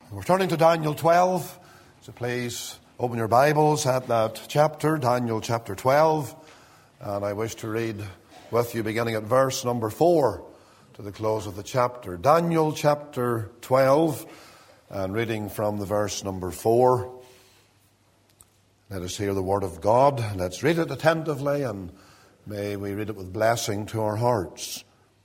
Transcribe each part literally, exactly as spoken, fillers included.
We're turning to Daniel twelve, so please open your Bibles at that chapter, Daniel chapter twelve, and I wish to read with you beginning at verse number four to the close of the chapter. Daniel chapter twelve, and reading from the verse number four. Let us hear the word of God. Let's read it attentively, and may we read it with blessing to our hearts.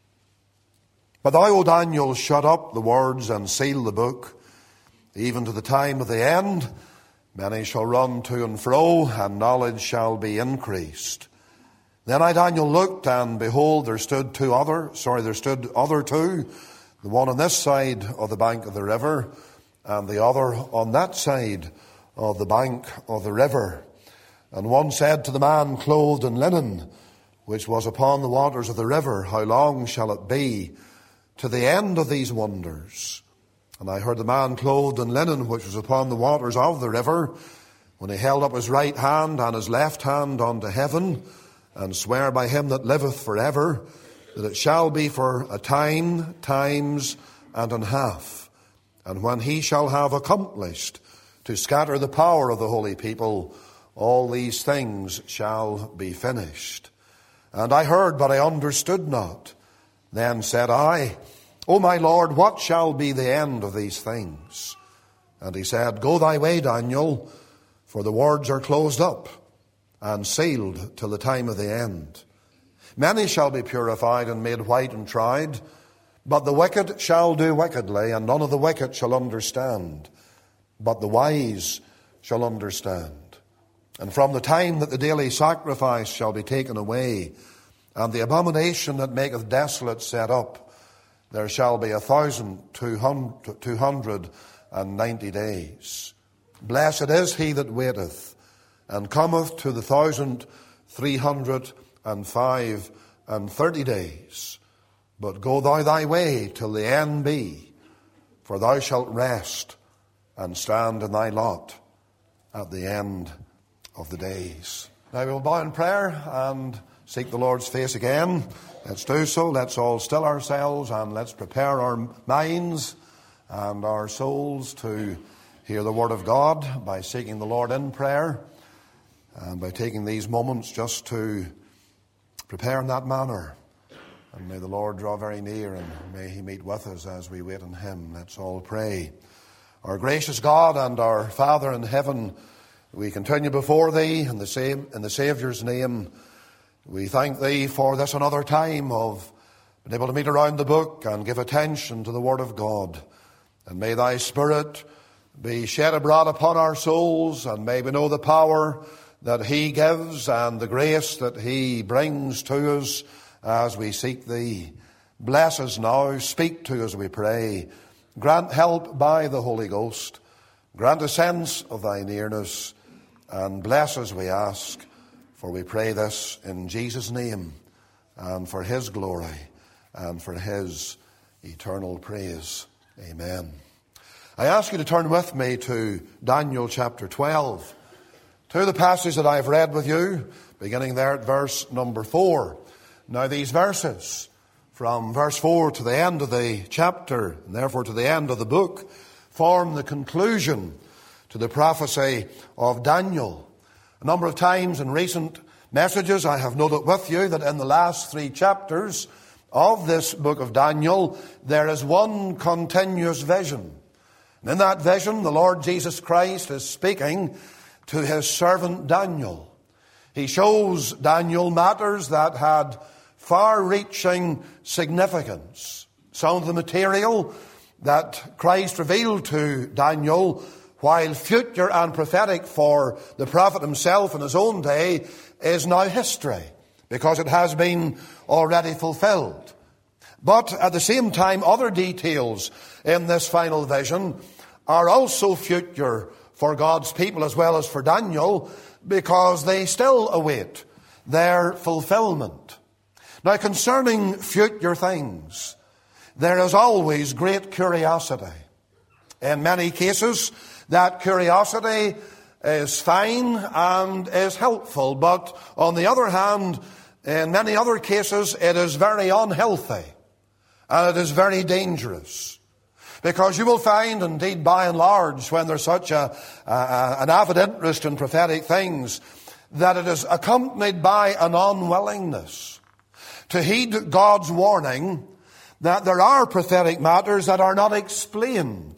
But thou, O Daniel, shut up the words and seal the book, even to the time of the end. Many shall run to and fro, and knowledge shall be increased. Then I, Daniel, looked, and behold, there stood two other, sorry, there stood other two, the one on this side of the bank of the river, and the other on that side of the bank of the river. And one said to the man clothed in linen, which was upon the waters of the river, How long shall it be to the end of these wonders? And I heard the man clothed in linen, which was upon the waters of the river, when he held up his right hand and his left hand unto heaven, and swear by him that liveth for ever, that it shall be for a time, times, and an half. And when he shall have accomplished to scatter the power of the holy people, all these things shall be finished. And I heard, but I understood not. Then said I, O my Lord, what shall be the end of these things? And he said, Go thy way, Daniel, for the words are closed up and sealed till the time of the end. Many shall be purified and made white and tried, but the wicked shall do wickedly, and none of the wicked shall understand, but the wise shall understand. And from the time that the daily sacrifice shall be taken away, and the abomination that maketh desolate set up, there shall be a thousand two hundred and ninety days. Blessed is he that waiteth, and cometh to the thousand three hundred and five and thirty days. But go thou thy way till the end be, for thou shalt rest and stand in thy lot at the end of the days. Now we will bow in prayer and seek the Lord's face again. Let's do so. Let's all still ourselves and let's prepare our minds and our souls to hear the word of God by seeking the Lord in prayer and by taking these moments just to prepare in that manner. And may the Lord draw very near, and may he meet with us as we wait on him. Let's all pray. Our gracious God and our Father in heaven, we continue before thee in the same in the Saviour's name. We thank thee for this another time of being able to meet around the book and give attention to the word of God. And may thy Spirit be shed abroad upon our souls, and may we know the power that he gives and the grace that he brings to us as we seek thee. Bless us now. Speak to us, we pray. Grant help by the Holy Ghost. Grant a sense of thy nearness, and bless us, we ask. For we pray this in Jesus' name, and for his glory, and for his eternal praise. Amen. I ask you to turn with me to Daniel chapter twelve, to the passage that I've read with you, beginning there at verse number four. Now these verses, from verse four to the end of the chapter, and therefore to the end of the book, form the conclusion to the prophecy of Daniel. A number of times in recent messages I have noted with you that in the last three chapters of this book of Daniel, there is one continuous vision. And in that vision, the Lord Jesus Christ is speaking to his servant Daniel. He shows Daniel matters that had far-reaching significance. Some of the material that Christ revealed to Daniel, while future and prophetic for the prophet himself in his own day, is now history, because it has been already fulfilled. But at the same time, other details in this final vision are also future for God's people as well as for Daniel, because they still await their fulfillment. Now, concerning future things, there is always great curiosity. In many cases, that curiosity is fine and is helpful, but on the other hand, in many other cases, it is very unhealthy and it is very dangerous. Because you will find, indeed, by and large, when there's such a, a, an avid interest in prophetic things, that it is accompanied by an unwillingness to heed God's warning that there are prophetic matters that are not explained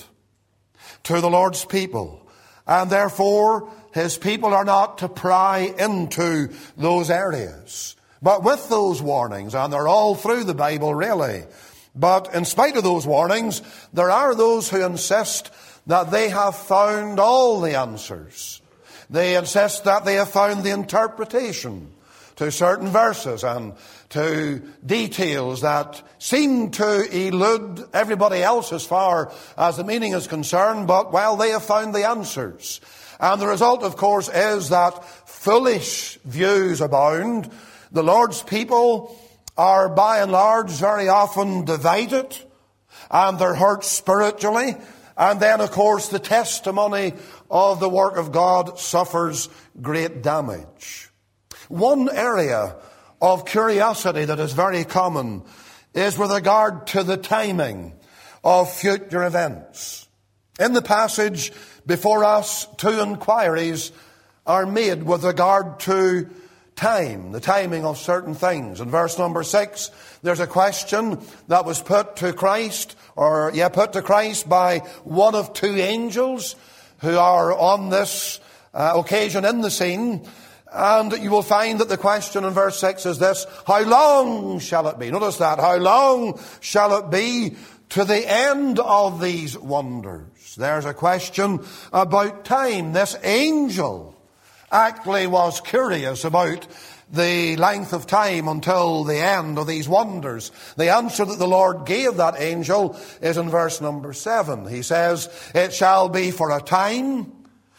to the Lord's people. And therefore, His people are not to pry into those areas. But with those warnings, and they're all through the Bible really, but in spite of those warnings, there are those who insist that they have found all the answers. They insist that they have found the interpretation to certain verses and to details that seem to elude everybody else as far as the meaning is concerned, but, well, they have found the answers. And the result, of course, is that foolish views abound. The Lord's people are, by and large, very often divided, and they're hurt spiritually. And then, of course, the testimony of the work of God suffers great damage. One area of curiosity that is very common is with regard to the timing of future events. In the passage before us, two inquiries are made with regard to time, the timing of certain things. In verse number six, there's a question that was put to Christ, or yeah, put to Christ by one of two angels who are on this uh, occasion in the scene. And you will find that the question in verse six is this: how long shall it be? Notice that. How long shall it be to the end of these wonders? There's a question about time. This angel actually was curious about the length of time until the end of these wonders. The answer that the Lord gave that angel is in verse number seven. He says, it shall be for a time,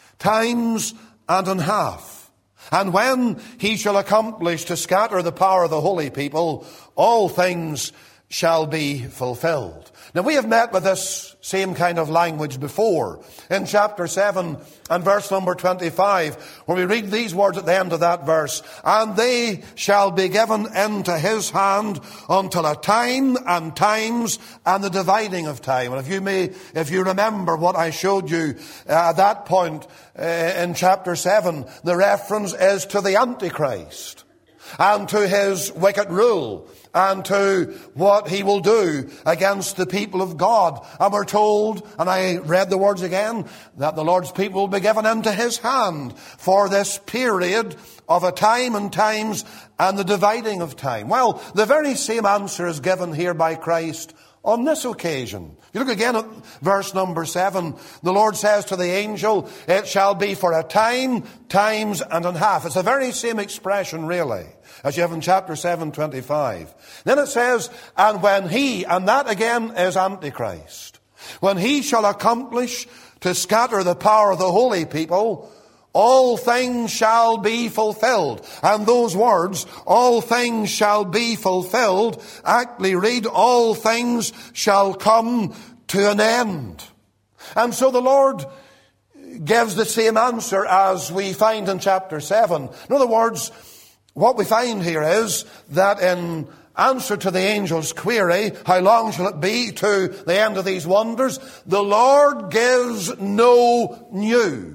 times and an half. And when he shall accomplish to scatter the power of the holy people, all things shall be fulfilled. Now, we have met with this same kind of language before in chapter seven and verse number twenty-five, where we read these words at the end of that verse: and they shall be given into his hand until a time and times and the dividing of time. And if you may, if you remember what I showed you uh, at that point uh, in chapter seven, the reference is to the Antichrist and to his wicked rule, and to what he will do against the people of God. And we're told, and I read the words again, that the Lord's people will be given into his hand for this period of a time and times and the dividing of time. Well, the very same answer is given here by Christ on this occasion. If you look again at verse number seven, the Lord says to the angel, it shall be for a time, times and a half. It's the very same expression, really, as you have in chapter seven, twenty-five. Then it says, and when he, and that again is Antichrist, when he shall accomplish to scatter the power of the holy people, all things shall be fulfilled. And those words, all things shall be fulfilled, actually read, all things shall come to an end. And so the Lord gives the same answer as we find in chapter seven. In other words, what we find here is that in answer to the angel's query, how long shall it be to the end of these wonders, the Lord gives no new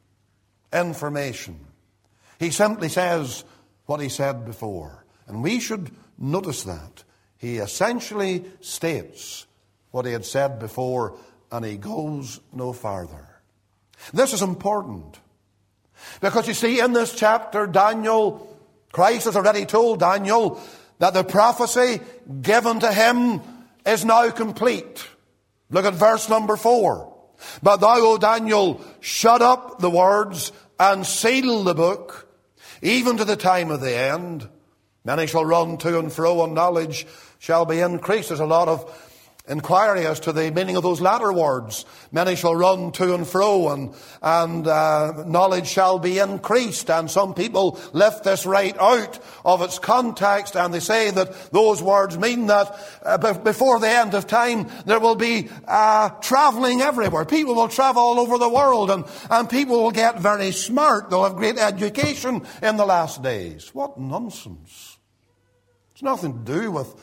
information. He simply says what he said before. And we should notice that. He essentially states what he had said before, and he goes no farther. This is important, because you see, in this chapter, Daniel, Christ has already told Daniel that the prophecy given to him is now complete. Look at verse number four. But thou, O Daniel, shut up the words and seal the book, even to the time of the end. Many shall run to and fro, and knowledge shall be increased. There's a lot of inquiry as to the meaning of those latter words. Many shall run to and fro, and, and uh, knowledge shall be increased. And some people lift this right out of its context, and they say that those words mean that uh, b- before the end of time there will be uh, traveling everywhere. People will travel all over the world, and, and people will get very smart. They'll have great education in the last days. What nonsense. It's nothing to do with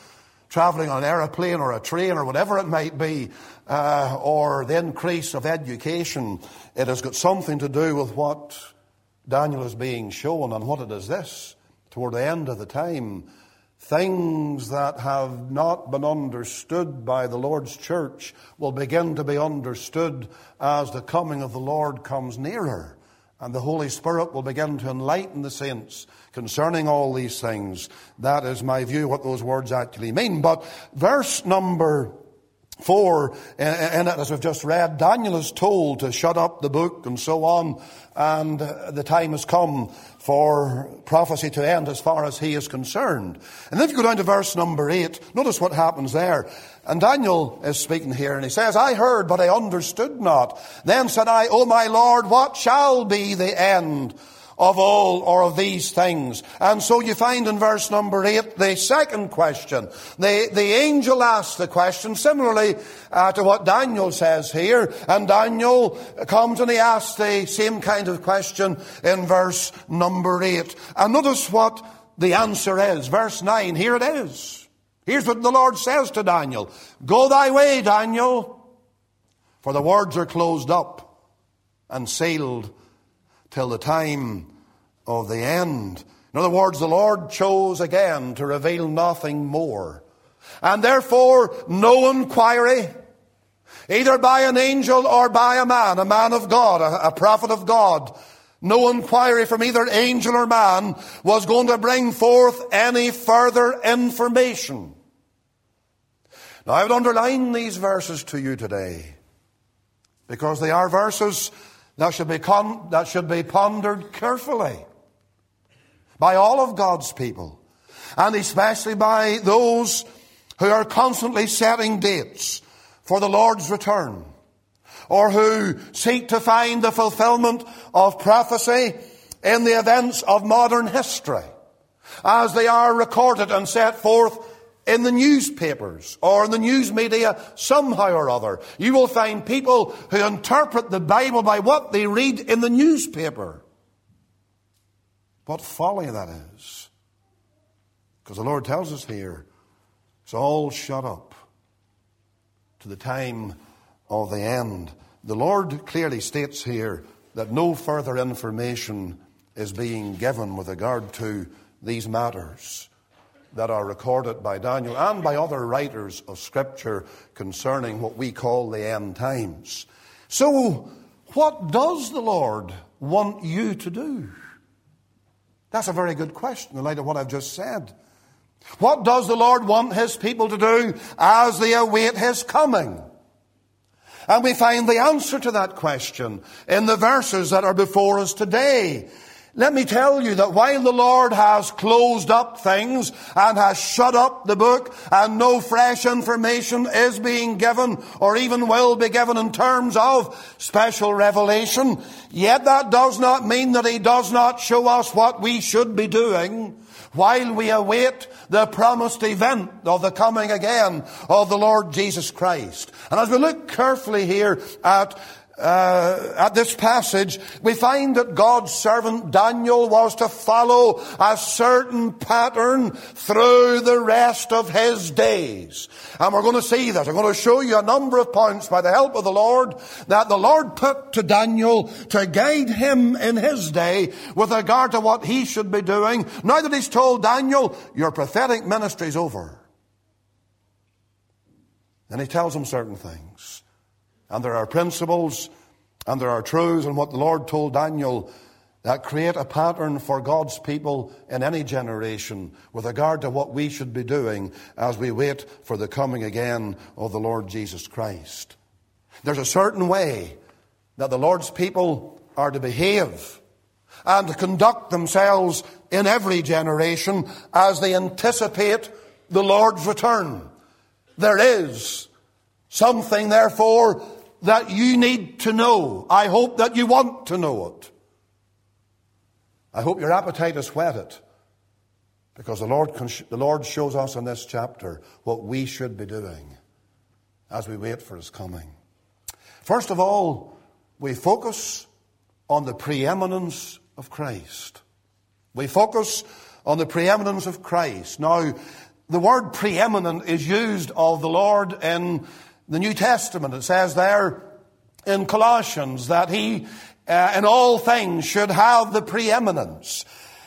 traveling on an aeroplane or a train or whatever it might be, uh, or the increase of education, it has got something to do with what Daniel is being shown. And what it is this: toward the end of the time, things that have not been understood by the Lord's church will begin to be understood as the coming of the Lord comes nearer. And the Holy Spirit will begin to enlighten the saints concerning all these things. That is my view, what those words actually mean. But verse number four, in it, as we've just read, Daniel is told to shut up the book and so on. And the time has come for prophecy to end as far as he is concerned. And if you go down to verse number eight, notice what happens there. And Daniel is speaking here, and he says, I heard, but I understood not. Then said I, O my Lord, what shall be the end of all or of these things? And so you find in verse number eight the second question. The, the angel asked the question similarly uh, to what Daniel says here. And Daniel comes and he asks the same kind of question in verse number eight. And notice what the answer is. Verse nine, here it is. Here's what the Lord says to Daniel. Go thy way, Daniel, for the words are closed up and sealed till the time of the end. In other words, the Lord chose again to reveal nothing more. And therefore, no inquiry, either by an angel or by a man, a man of God, a, a prophet of God, no inquiry from either angel or man was going to bring forth any further information. Now, I would underline these verses to you today, because they are verses that should be con- that should be pondered carefully by all of God's people, and especially by those who are constantly setting dates for the Lord's return, or who seek to find the fulfillment of prophecy in the events of modern history as they are recorded and set forth in the newspapers or in the news media somehow or other. You will find people who interpret the Bible by what they read in the newspaper. What folly that is. Because the Lord tells us here, it's all shut up to the time of the end. The Lord clearly states here that no further information is being given with regard to these matters that are recorded by Daniel and by other writers of Scripture concerning what we call the end times. So, what does the Lord want you to do? That's a very good question in light of what I've just said. What does the Lord want His people to do as they await His coming? And we find the answer to that question in the verses that are before us today. Let me tell you that while the Lord has closed up things and has shut up the book and no fresh information is being given or even will be given in terms of special revelation, yet that does not mean that He does not show us what we should be doing while we await the promised event of the coming again of the Lord Jesus Christ. And as we look carefully here at Uh, at this passage, we find that God's servant Daniel was to follow a certain pattern through the rest of his days. And we're going to see that. I'm going to show you a number of points by the help of the Lord that the Lord put to Daniel to guide him in his day with regard to what he should be doing. Now that he's told Daniel, your prophetic ministry is over. Then he tells him certain things. And there are principles and there are truths in what the Lord told Daniel that create a pattern for God's people in any generation with regard to what we should be doing as we wait for the coming again of the Lord Jesus Christ. There's a certain way that the Lord's people are to behave and to conduct themselves in every generation as they anticipate the Lord's return. There is something, therefore, that you need to know. I hope that you want to know it. I hope your appetite is whetted, because the Lord, the Lord shows us in this chapter what we should be doing as we wait for His coming. First of all, we focus on the preeminence of Christ. We focus on the preeminence of Christ. Now, the word preeminent is used of the Lord in the New Testament. It says there in Colossians that he, uh, in all things, should have the preeminence.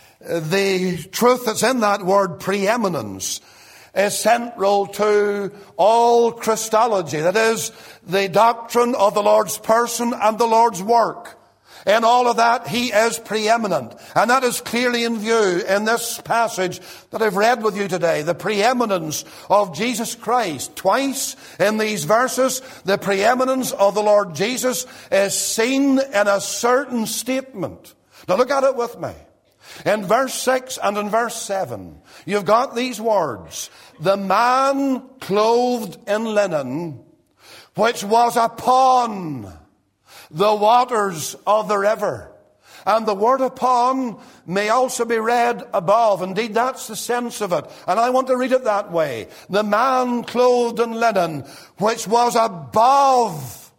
The truth that's in that word preeminence is central to all Christology. That is, the doctrine of the Lord's person and the Lord's work. In all of that, he is preeminent. And that is clearly in view in this passage that I've read with you today. The preeminence of Jesus Christ. Twice in these verses, the preeminence of the Lord Jesus is seen in a certain statement. Now look at it with me. In verse six and in verse seven, you've got these words. The man clothed in linen, which was upon the waters of the river. And the word upon may also be read above. Indeed, that's the sense of it. And I want to read it that way. The man clothed in linen, which was above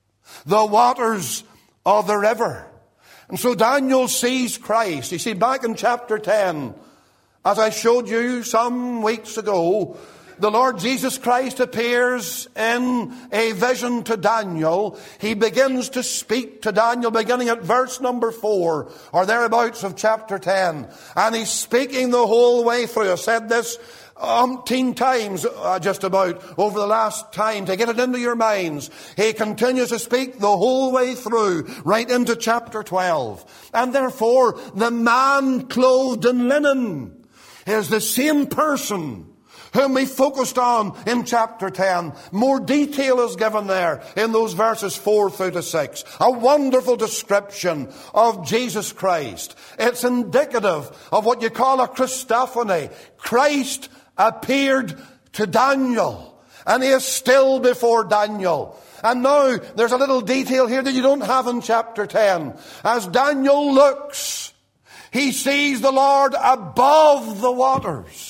the waters of the river. And so Daniel sees Christ. You see, back in chapter ten, as I showed you some weeks ago, the Lord Jesus Christ appears in a vision to Daniel. He begins to speak to Daniel beginning at verse number four or thereabouts of chapter ten. And he's speaking the whole way through. I said this umpteen times uh, just about over the last time to get it into your minds. He continues to speak the whole way through right into chapter twelve. And therefore the man clothed in linen is the same person whom we focused on in chapter ten. More detail is given there in those verses four through to six. A wonderful description of Jesus Christ. It's indicative of what you call a Christophany. Christ appeared to Daniel, and he is still before Daniel. And now there's a little detail here that you don't have in chapter ten. As Daniel looks, he sees the Lord above the waters.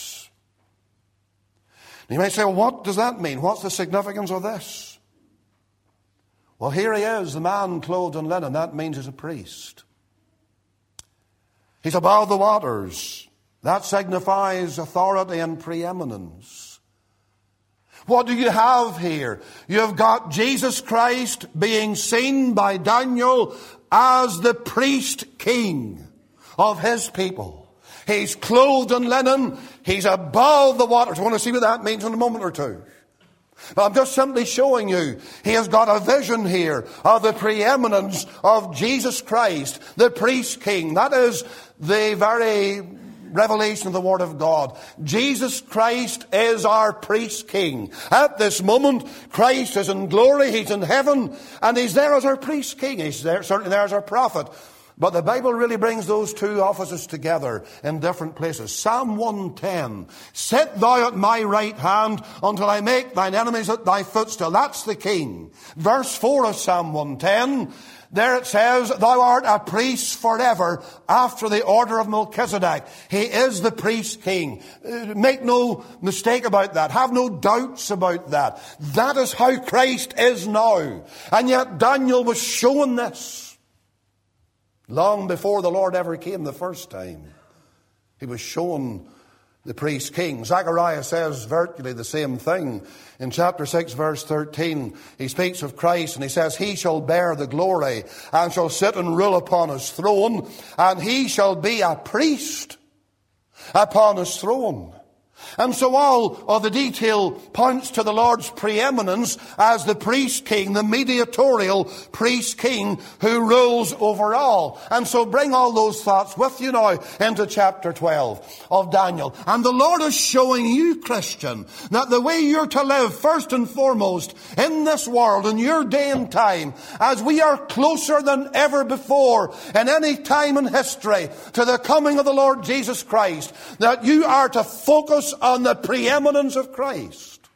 You might say, well, what does that mean? What's the significance of this? Well, here he is, the man clothed in linen. That means he's a priest. He's above the waters. That signifies authority and preeminence. What do you have here? You've got Jesus Christ being seen by Daniel as the priest king of his people. He's clothed in linen. He's above the waters. I want to see what that means in a moment or two. But I'm just simply showing you, he has got a vision here of the preeminence of Jesus Christ, the priest king. That is the very revelation of the Word of God. Jesus Christ is our priest king. At this moment, Christ is in glory. He's in heaven. And he's there as our priest king. He's there, certainly there as our prophet. But the Bible really brings those two offices together in different places. Psalm one ten. Sit thou at my right hand until I make thine enemies at thy footstool. That's the king. Verse four of Psalm one ten. There it says, thou art a priest forever after the order of Melchizedek. He is the priest king. Make no mistake about that. Have no doubts about that. That is how Christ is now. And yet Daniel was shown this long before the Lord ever came the first time. He was shown the priest king. Zechariah says virtually the same thing. In chapter six, verse thirteen, he speaks of Christ and he says, he shall bear the glory and shall sit and rule upon his throne, and he shall be a priest upon his throne. And so all of the detail points to the Lord's preeminence as the priest king, the mediatorial priest king who rules over all. And so bring all those thoughts with you now into chapter twelve of Daniel. And the Lord is showing you, Christian, that the way you're to live first and foremost in this world, in your day and time, as we are closer than ever before in any time in history to the coming of the Lord Jesus Christ, that you are to focus on the preeminence of Christ.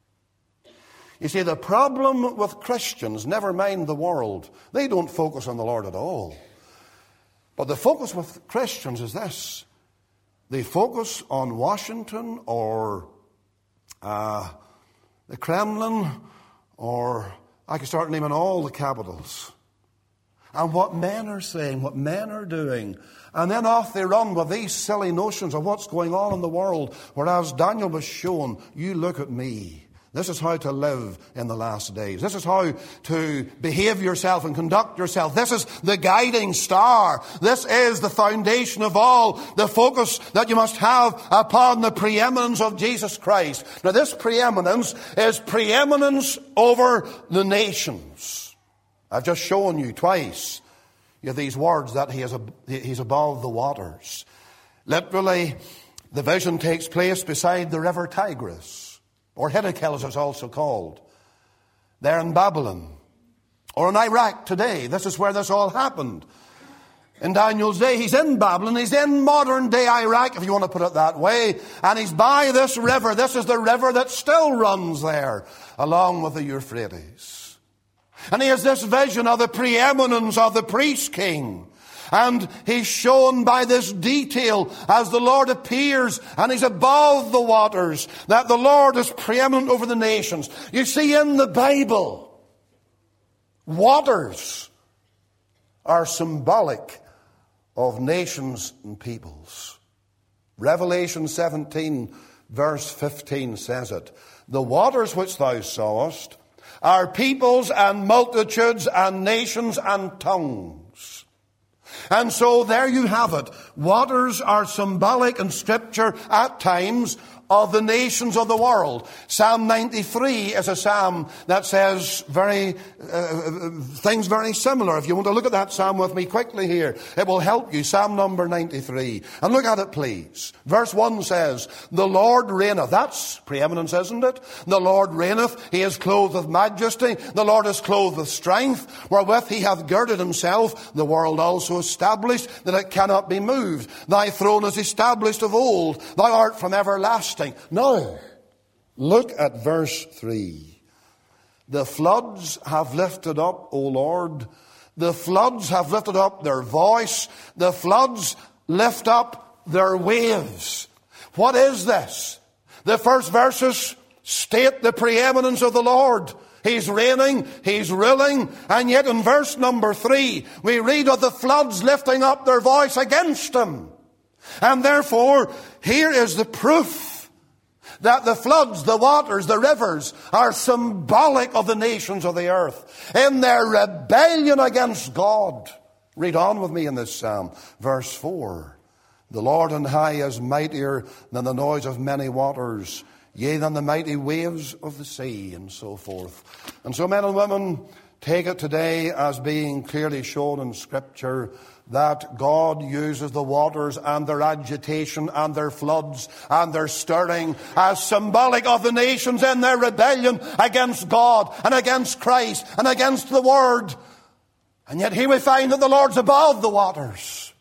You see, the problem with Christians, never mind the world, they don't focus on the Lord at all. But the focus with Christians is this. They focus on Washington or uh, the Kremlin, or I could start naming all the capitals. and what men are saying, what men are doing. And then off they run with these silly notions of what's going on in the world. Whereas Daniel was shown, you look at me. This is how to live in the last days. This is how to behave yourself and conduct yourself. This is the guiding star. This is the foundation of all, the focus that you must have upon the preeminence of Jesus Christ. Now this preeminence is preeminence over the nations. I've just shown you twice you have these words that he is ab- he's above the waters. Literally, the vision takes place beside the river Tigris, or Hiddekel as it's also called. There in Babylon, or in Iraq today. This is where this all happened. In Daniel's day, he's in Babylon, he's in modern day Iraq, if you want to put it that way, and he's by this river. This is the river that still runs there, along with the Euphrates. And he has this vision of the preeminence of the priest king. And he's shown by this detail as the Lord appears and he's above the waters, that the Lord is preeminent over the nations. You see, in the Bible, waters are symbolic of nations and peoples. Revelation seventeen verse fifteen says it. The waters which thou sawest are peoples and multitudes and nations and tongues. And so there you have it. Waters are symbolic in Scripture at times of the nations of the world. Psalm ninety-three is a psalm that says very uh, things very similar. If you want to look at that psalm with me quickly here, it will help you. Psalm number ninety-three. And look at it, please. Verse one says, the Lord reigneth. That's preeminence, isn't it? The Lord reigneth. He is clothed with majesty. The Lord is clothed with strength, wherewith he hath girded himself. The world also established, that it cannot be moved. Thy throne is established of old. Thou art from everlasting. Now, look at verse three. The floods have lifted up, O Lord. The floods have lifted up their voice. The floods lift up their waves. What is this? The first verses state the preeminence of the Lord. He's reigning, he's ruling, and yet in verse number three, we read of the floods lifting up their voice against him. And therefore, here is the proof that the floods, the waters, the rivers are symbolic of the nations of the earth in their rebellion against God. Read on with me in this psalm. Verse four. The Lord on high is mightier than the noise of many waters, yea, than the mighty waves of the sea, and so forth. And so men and women, take it today as being clearly shown in Scripture that God uses the waters and their agitation and their floods and their stirring as symbolic of the nations in their rebellion against God and against Christ and against the Word. And yet here we find that the Lord's above the waters.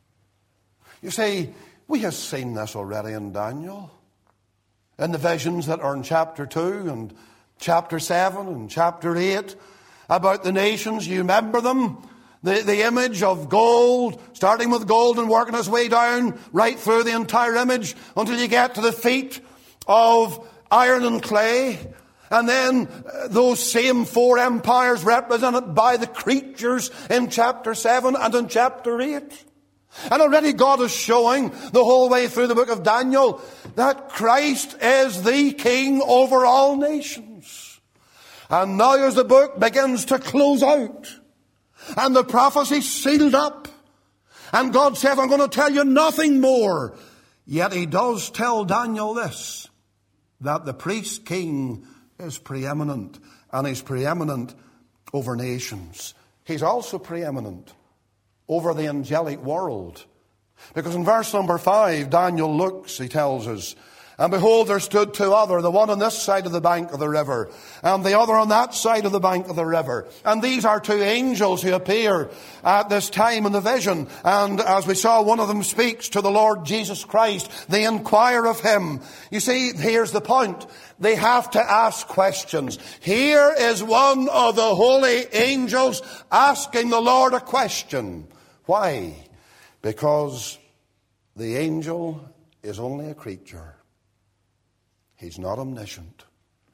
You see, we have seen this already in Daniel, in the visions that are in chapter two and chapter seven and chapter eight about the nations. You remember them? The, the image of gold, starting with gold and working its way down right through the entire image until you get to the feet of iron and clay. And then uh, those same four empires represented by the creatures in chapter seven and in chapter eight. And already God is showing the whole way through the book of Daniel that Christ is the King over all nations. And now as the book begins to close out, and the prophecy sealed up, and God says, I'm going to tell you nothing more. Yet he does tell Daniel this, that the priest king is preeminent, and he's preeminent over nations. He's also preeminent over the angelic world. Because in verse number five, Daniel looks, he tells us, and behold, there stood two other, the one on this side of the bank of the river, and the other on that side of the bank of the river. And these are two angels who appear at this time in the vision. And as we saw, one of them speaks to the Lord Jesus Christ. They inquire of him. You see, here's the point. They have to ask questions. Here is one of the holy angels asking the Lord a question. Why? Because the angel is only a creature. He's not omniscient.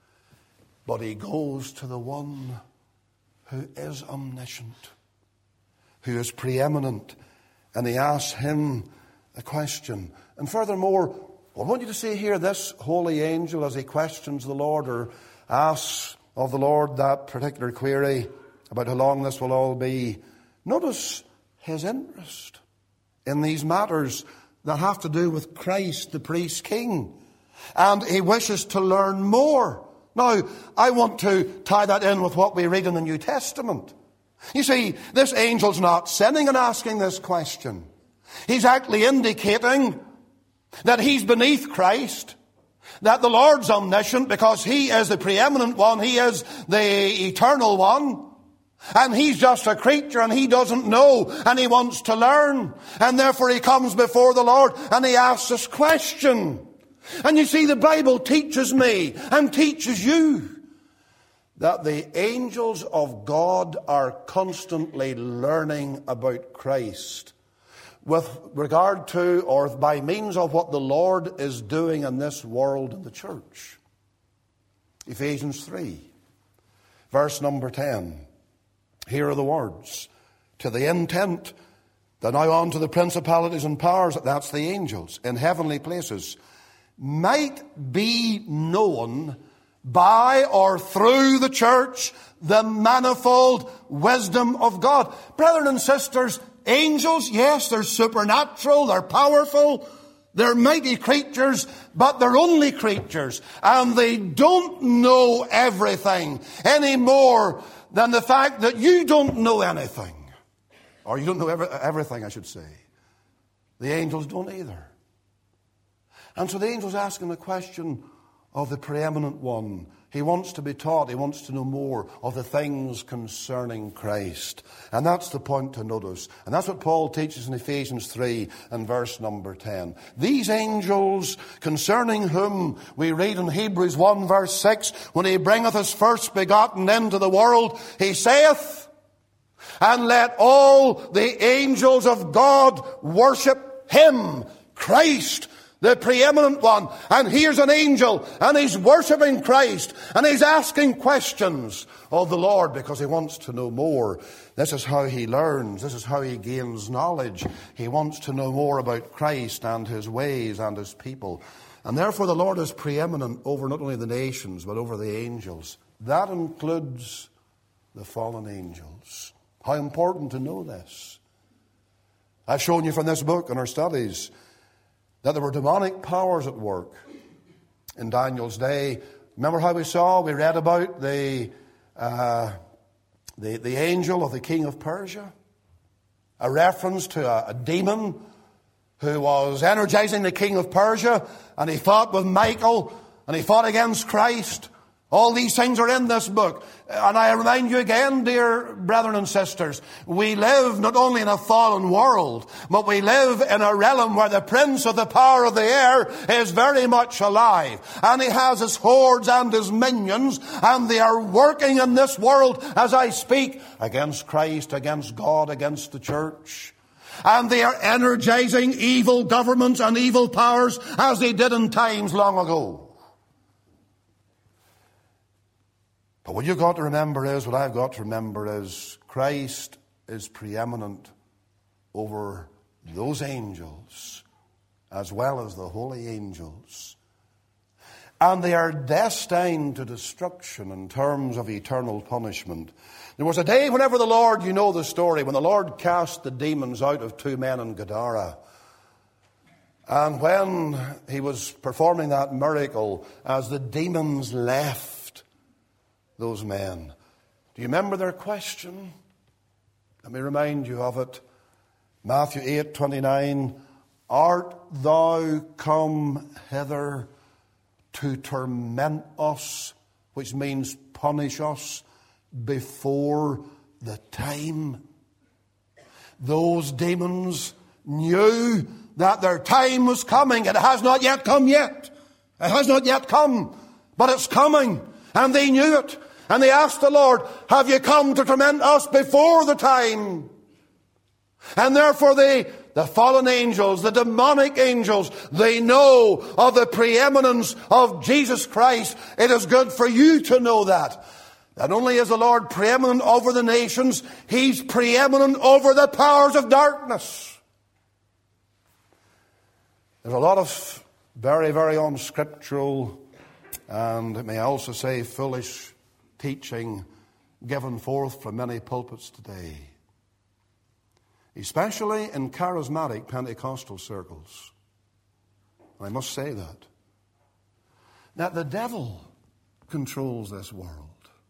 But he goes to the one who is omniscient. who is preeminent. And he asks him a question. And furthermore, I want you to see here this holy angel as he questions the Lord, or asks of the Lord that particular query about how long this will all be. Notice his interest in these matters that have to do with Christ, the priest king. And he wishes to learn more. Now, I want to tie that in with what we read in the New Testament. You see, this angel's not sinning in asking this question. He's actually indicating that he's beneath Christ, that the Lord's omniscient because he is the preeminent one, he is the eternal one, and he's just a creature and he doesn't know and he wants to learn, and therefore he comes before the Lord and he asks this question. And you see, the Bible teaches me and teaches you that the angels of God are constantly learning about Christ with regard to, or by means of, what the Lord is doing in this world in the church. Ephesians three, verse number ten. Here are the words. To the intent that now unto the principalities and powers, that's the angels, in heavenly places, might be known by or through the church the manifold wisdom of God. Brethren and sisters, angels, yes, they're supernatural, they're powerful, they're mighty creatures, but they're only creatures. And they don't know everything any more than the fact that you don't know anything. Or you don't know every, everything, I should say. The angels don't either. And so the angel's asking the question of the preeminent one. He wants to be taught, he wants to know more of the things concerning Christ. And that's the point to notice. And that's what Paul teaches in Ephesians three and verse number ten. These angels, concerning whom we read in Hebrews one verse six, when he bringeth his first begotten into the world, he saith, and let all the angels of God worship him, Christ, the preeminent one. And here's an angel, and he's worshiping Christ, and he's asking questions of the Lord because he wants to know more. This is how he learns. This is how he gains knowledge. He wants to know more about Christ and his ways and his people. And therefore the Lord is preeminent over not only the nations, but over the angels. That includes the fallen angels. How important to know this. I've shown you from this book in our studies that there were demonic powers at work in Daniel's day. Remember how we saw, we read about the, uh, the, the angel of the king of Persia? A reference to a, a demon who was energizing the king of Persia, and he fought with Michael, and he fought against Christ. All these things are in this book. And I remind you again, dear brethren and sisters, we live not only in a fallen world, but we live in a realm where the prince of the power of the air is very much alive. And he has his hordes and his minions, and they are working in this world as I speak against Christ, against God, against the church. And they are energizing evil governments and evil powers as they did in times long ago. But what you've got to remember is, what I've got to remember is, Christ is preeminent over those angels as well as the holy angels. And they are destined to destruction in terms of eternal punishment. There was a day whenever the Lord, you know the story, when the Lord cast the demons out of two men in Gadara. And when he was performing that miracle, as the demons left those men, do you remember their question? Let me remind you of it. Matthew eight twenty-nine. Art thou come hither to torment us, which means punish us, before the time? Those demons knew that their time was coming. It has not yet come yet. It has not yet come, but it's coming. And they knew it. And they asked the Lord, have you come to torment us before the time? And therefore they, the fallen angels, the demonic angels, they know of the preeminence of Jesus Christ. It is good for you to know that. Not only is the Lord preeminent over the nations, He's preeminent over the powers of darkness. There's a lot of very, very unscriptural, and it may also say foolish teaching given forth from many pulpits today, especially in charismatic Pentecostal circles. I must say that. That the devil controls this world.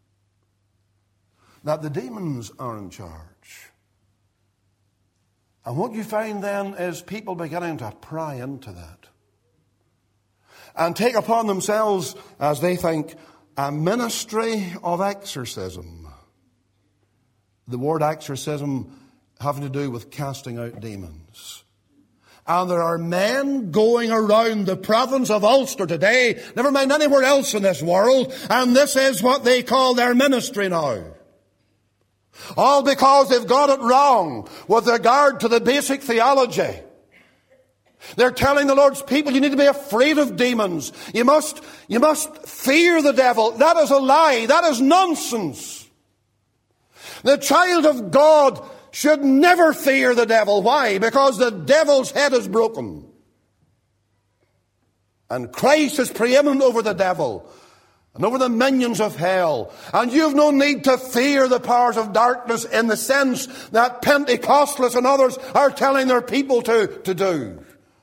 That the demons are in charge. And what you find then is people beginning to pry into that and take upon themselves, as they think, a ministry of exorcism. The word exorcism having to do with casting out demons. And there are men going around the province of Ulster today, never mind anywhere else in this world, and this is what they call their ministry now. All because they've got it wrong with regard to the basic theology. They're telling the Lord's people, you need to be afraid of demons. You must, you must fear the devil. That is a lie. That is nonsense. The child of God should never fear the devil. Why? Because the devil's head is broken. And Christ is preeminent over the devil and over the minions of hell. And you've no need to fear the powers of darkness in the sense that Pentecostalists and others are telling their people to, to do.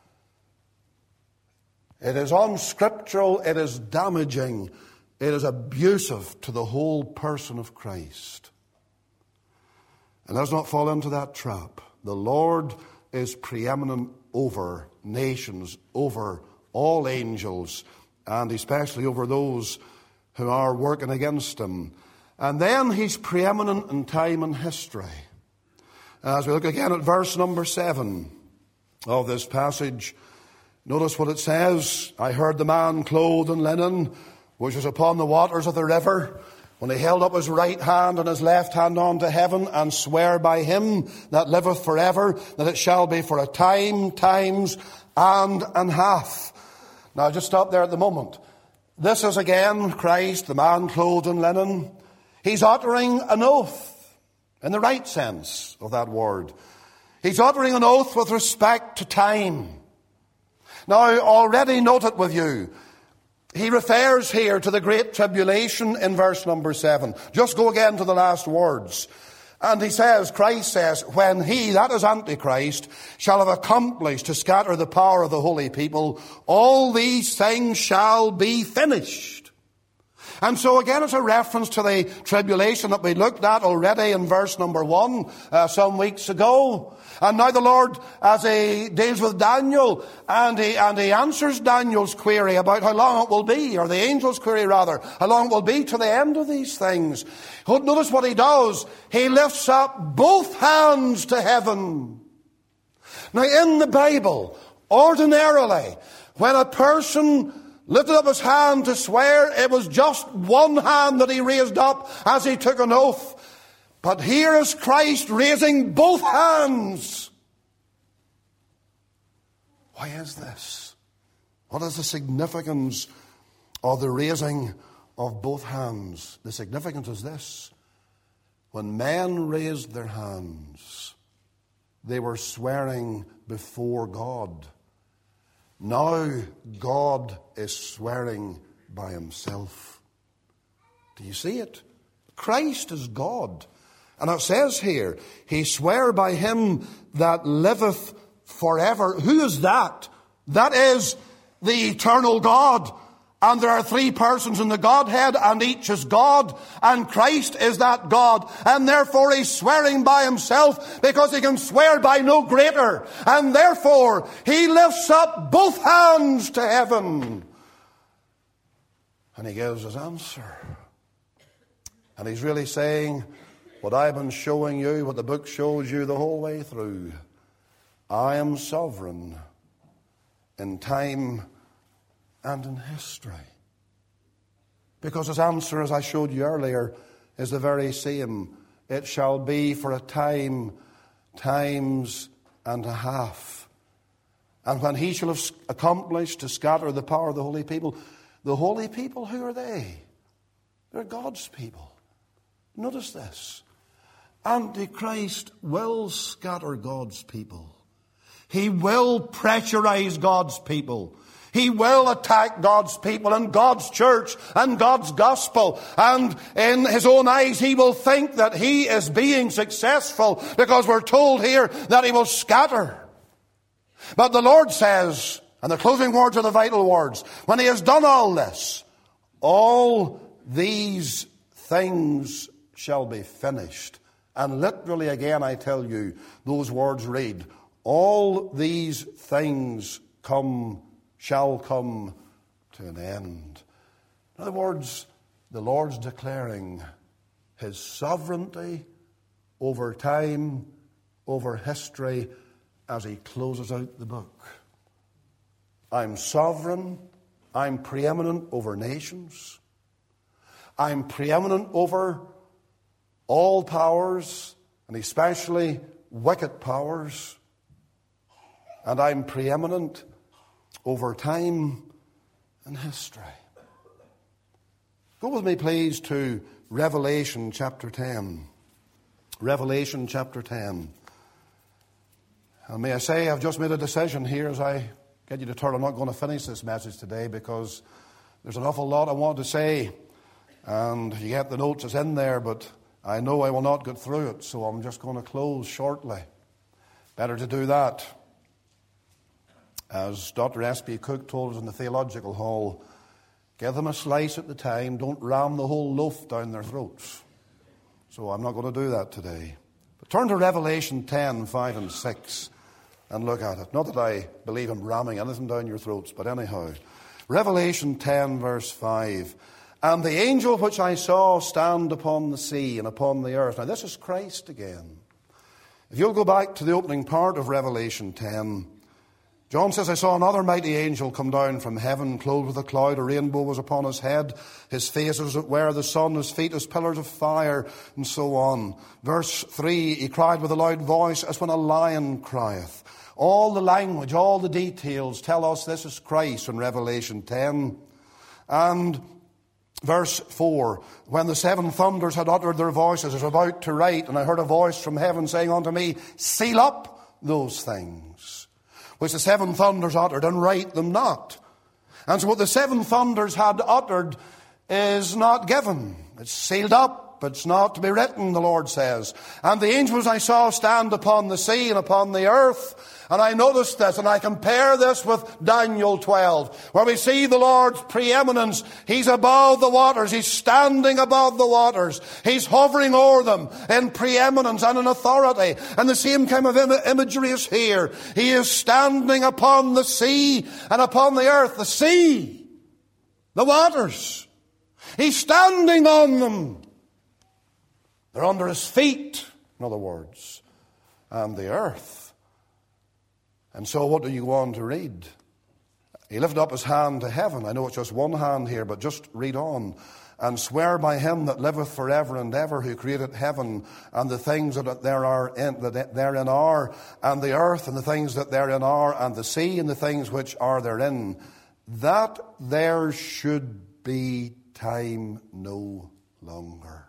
It is unscriptural, it is damaging, it is abusive to the whole person of Christ. And let's not fall into that trap. The Lord is preeminent over nations, over all angels, and especially over those who are working against Him. And then He's preeminent in time and history. As we look again at verse number seven of this passage, notice what it says. I heard the man clothed in linen, which was upon the waters of the river, when he held up his right hand and his left hand unto heaven, and swear by Him that liveth forever, that it shall be for a time, times, and an half. Now just stop there at the moment. This is again Christ, the man clothed in linen. He's uttering an oath, in the right sense of that word. He's uttering an oath with respect to time. Now, already note it with you. He refers here to the great tribulation in verse number seven. Just go again to the last words. And he says, Christ says, when He, that is Antichrist, shall have accomplished to scatter the power of the holy people, all these things shall be finished. And so again, it's a reference to the tribulation that we looked at already in verse number one uh, some weeks ago. And now the Lord, as He deals with Daniel, and he, and he answers Daniel's query about how long it will be, or the angel's query rather, how long it will be to the end of these things. Notice what He does. He lifts up both hands to heaven. Now in the Bible, ordinarily, when a person lifted up his hand to swear, it was just one hand that he raised up as he took an oath. But here is Christ raising both hands. Why is this? What is the significance of the raising of both hands? The significance is this. When men raised their hands, they were swearing before God. Now God is swearing by Himself. Do you see it? Christ is God. And it says here, He sware by Him that liveth forever. Who is that? That is the eternal God. And there are three persons in the Godhead, and each is God. And Christ is that God. And therefore He's swearing by Himself, because He can swear by no greater. And therefore He lifts up both hands to heaven. And He gives His answer. And He's really saying what I've been showing you, what the book shows you the whole way through. I am sovereign in time and in history. Because His answer, as I showed you earlier, is the very same. It shall be for a time, times and a half. And when He shall have accomplished to scatter the power of the holy people, the holy people, who are they? They're God's people. Notice this. Antichrist will scatter God's people. He will pressurize God's people. He will attack God's people and God's church and God's gospel. And in his own eyes, he will think that he is being successful, because we're told here that he will scatter. But the Lord says, and the closing words are the vital words, when he has done all this, all these things shall be finished. And literally again, I tell you, those words read, all these things come, shall come to an end. In other words, the Lord's declaring his sovereignty over time, over history, as he closes out the book. I'm sovereign. I'm preeminent over nations. I'm preeminent over all powers, and especially wicked powers. And I'm preeminent over time and history. Go with me, please, to Revelation chapter ten. Revelation chapter ten. And may I say, I've just made a decision here as I get you to turn. I'm not going to finish this message today because there's an awful lot I want to say. And you get the notes that's in there, but I know I will not get through it, so I'm just going to close shortly. Better to do that. As Doctor S B Cook told us in the Theological Hall, give them a slice at the time, don't ram the whole loaf down their throats. So I'm not going to do that today. But turn to Revelation ten, five and six and look at it. Not that I believe in ramming anything down your throats, but anyhow. Revelation ten, verse five. And the angel which I saw stand upon the sea and upon the earth. Now this is Christ again. If you'll go back to the opening part of Revelation ten, John says, I saw another mighty angel come down from heaven, clothed with a cloud, a rainbow was upon his head, his face as it were the sun, his feet as pillars of fire, and so on. Verse three, he cried with a loud voice, as when a lion crieth. All the language, all the details tell us this is Christ in Revelation ten. And verse four, when the seven thunders had uttered their voices, I was about to write, and I heard a voice from heaven saying unto me, seal up those things which the seven thunders uttered, and write them not. And so what the seven thunders had uttered is not given. It's sealed up. It's not to be written, the Lord says. And the angels I saw stand upon the sea and upon the earth. And I noticed this, and I compare this with Daniel twelve, where we see the Lord's preeminence. He's above the waters. He's standing above the waters. He's hovering over them in preeminence and in authority. And the same kind of im- imagery is here. He is standing upon the sea and upon the earth. The sea, the waters. He's standing on them. They're under his feet, in other words, and the earth. And so what do you go on to read? He lifted up his hand to heaven. I know it's just one hand here, but just read on. And swear by him that liveth forever and ever, who created heaven and the things that there are in, that therein are, and the earth and the things that therein are, and the sea and the things which are therein, that there should be time no longer.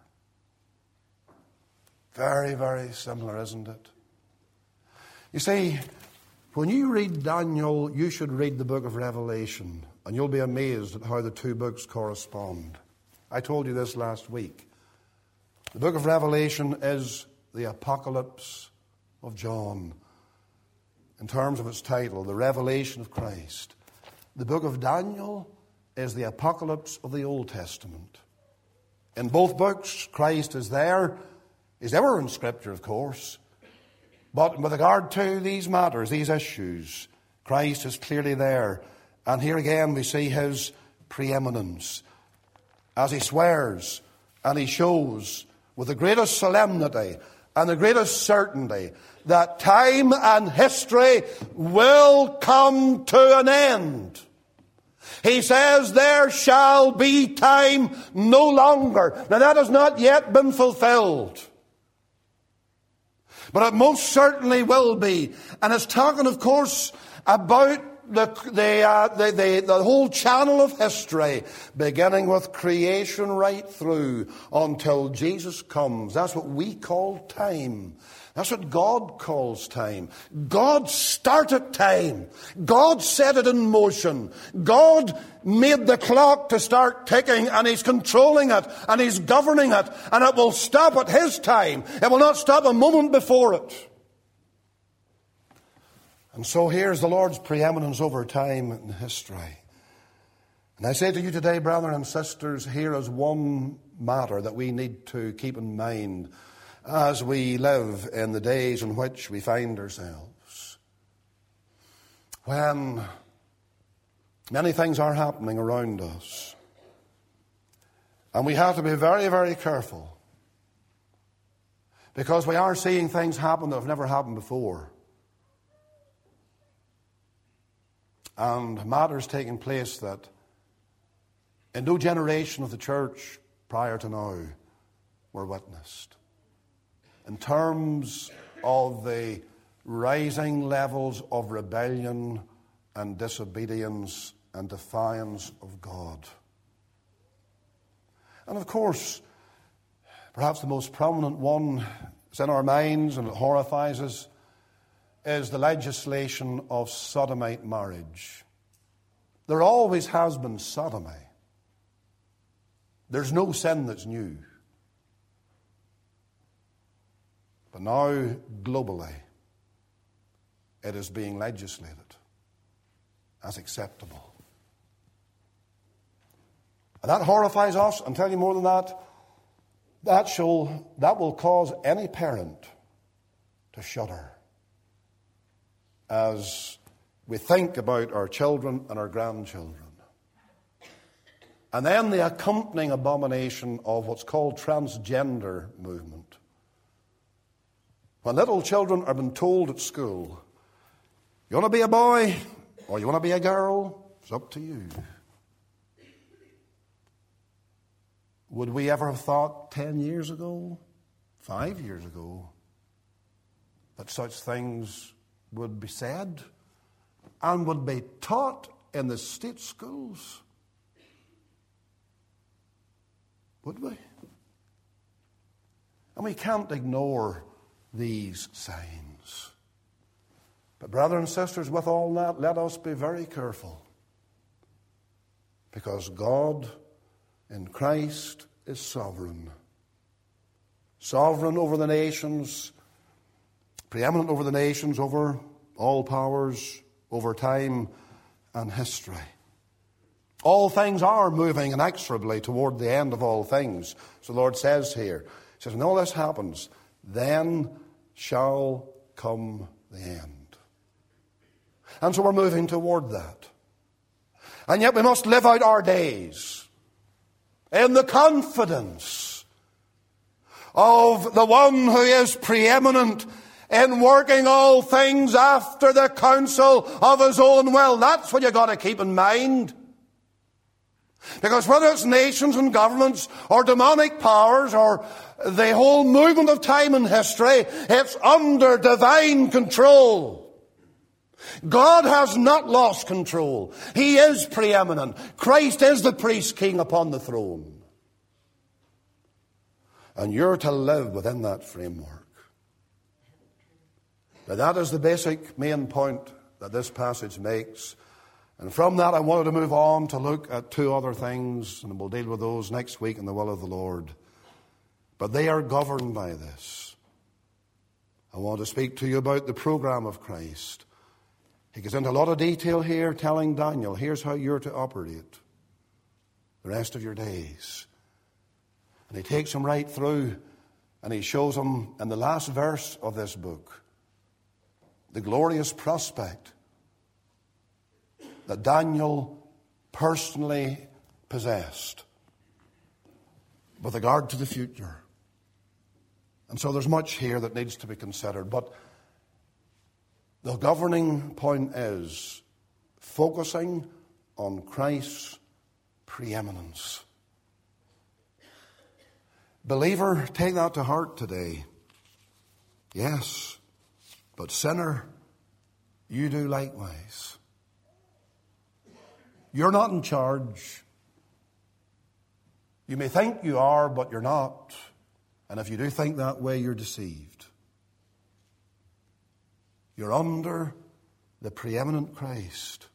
Very, very similar, isn't it? You see, when you read Daniel, you should read the book of Revelation, and you'll be amazed at how the two books correspond. I told you this last week. The book of Revelation is the apocalypse of John, in terms of its title, the revelation of Christ. The book of Daniel is the apocalypse of the Old Testament. In both books, Christ is there. He's ever in Scripture, of course. But with regard to these matters, these issues, Christ is clearly there. And here again we see his preeminence as he swears and he shows with the greatest solemnity and the greatest certainty that time and history will come to an end. He says there shall be time no longer. Now that has not yet been fulfilled. But it most certainly will be. And it's talking, of course, about the, the, uh, the, the, the whole channel of history, beginning with creation right through until Jesus comes. That's what we call time. That's what God calls time. God started time. God set it in motion. God made the clock to start ticking, and He's controlling it, and He's governing it, and it will stop at His time. It will not stop a moment before it. And so here's the Lord's preeminence over time and history. And I say to you today, brethren and sisters, here is one matter that we need to keep in mind as we live in the days in which we find ourselves. When many things are happening around us, and we have to be very, very careful, because we are seeing things happen that have never happened before. And matters taking place that in no generation of the church prior to now were witnessed. In terms of the rising levels of rebellion and disobedience and defiance of God. And of course, perhaps the most prominent one is in our minds, and it horrifies us, is the legislation of sodomite marriage. There always has been sodomy. There's no sin that's new. But now, globally, it is being legislated as acceptable. And that horrifies us. And tell you more than that, that, shall, that will cause any parent to shudder as we think about our children and our grandchildren. And then the accompanying abomination of what's called transgender movement. When little children are being told at school, you want to be a boy or you want to be a girl, it's up to you. Would we ever have thought ten years ago, five years ago, that such things would be said and would be taught in the state schools? Would we? And we can't ignore these signs. But brothers and sisters, with all that, let us be very careful. Because God in Christ is sovereign. Sovereign over the nations, preeminent over the nations, over all powers, over time and history. All things are moving inexorably toward the end of all things. So the Lord says here, He says, when all this happens, then shall come the end. And so we're moving toward that. And yet we must live out our days in the confidence of the one who is preeminent in working all things after the counsel of His own will. That's what you've got to keep in mind. Because whether it's nations and governments or demonic powers or the whole movement of time and history, it's under divine control. God has not lost control. He is preeminent. Christ is the priest king upon the throne. And you're to live within that framework. Now that is the basic main point that this passage makes. And from that I wanted to move on to look at two other things, and we'll deal with those next week in the will of the Lord. But they are governed by this. I want to speak to you about the program of Christ. He goes into a lot of detail here, telling Daniel, here's how you're to operate the rest of your days. And he takes him right through, and he shows him in the last verse of this book the glorious prospect that Daniel personally possessed with regard to the future. And so there's much here that needs to be considered. But the governing point is focusing on Christ's preeminence. Believer, take that to heart today. Yes, but sinner, you do likewise. You're not in charge. You may think you are, but you're not. And if you do think that way, you're deceived. You're under the preeminent Christ.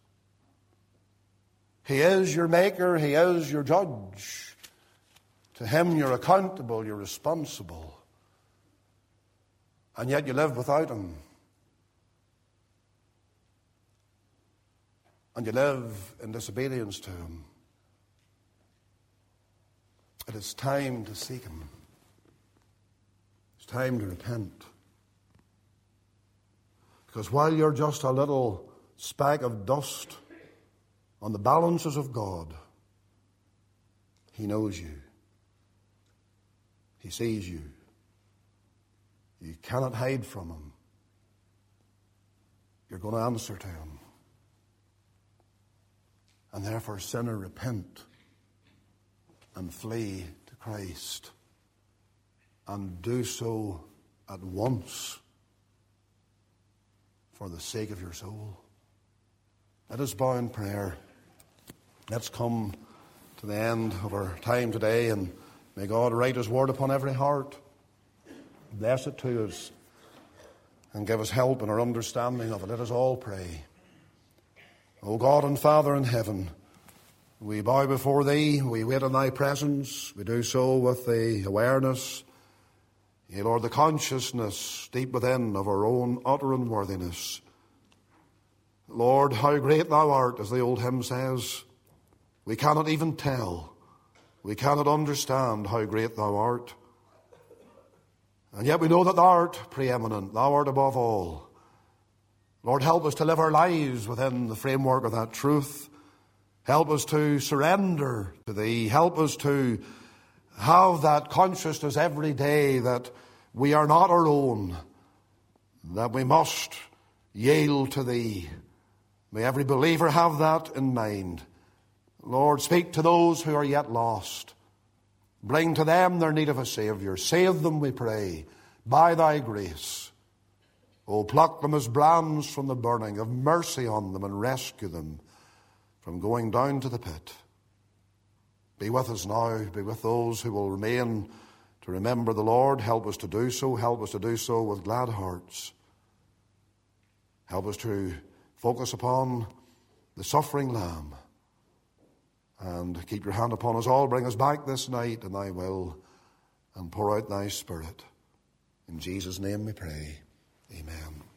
He is your maker. He is your judge. To him you're accountable. You're responsible. And yet you live without him. And you live in disobedience to him. It is time to seek him. It's time to repent. Because while you're just a little speck of dust on the balances of God, he knows you. He sees you. You cannot hide from him. You're going to answer to him. And therefore, sinner, repent and flee to Christ. And do so at once for the sake of your soul. Let us bow in prayer. Let's come to the end of our time today, and may God write his word upon every heart. Bless it to us and give us help in our understanding of it. Let us all pray. O God and Father in heaven, we bow before thee. We wait in thy presence. We do so with the awareness, yea, Lord, the consciousness deep within of our own utter unworthiness. Lord, how great thou art, as the old hymn says. We cannot even tell. We cannot understand how great thou art. And yet we know that thou art preeminent. Thou art above all. Lord, help us to live our lives within the framework of that truth. Help us to surrender to thee. Help us to have that consciousness every day that we are not our own, that we must yield to thee. May every believer have that in mind. Lord, speak to those who are yet lost. Bring to them their need of a Saviour. Save them, we pray, by thy grace. Oh, pluck them as brands from the burning. Have mercy on them and rescue them from going down to the pit. Be with us now. Be with those who will remain to remember the Lord. Help us to do so. Help us to do so with glad hearts. Help us to focus upon the suffering Lamb. And keep your hand upon us all. Bring us back this night in thy will, and pour out thy Spirit. In Jesus' name we pray. Amen.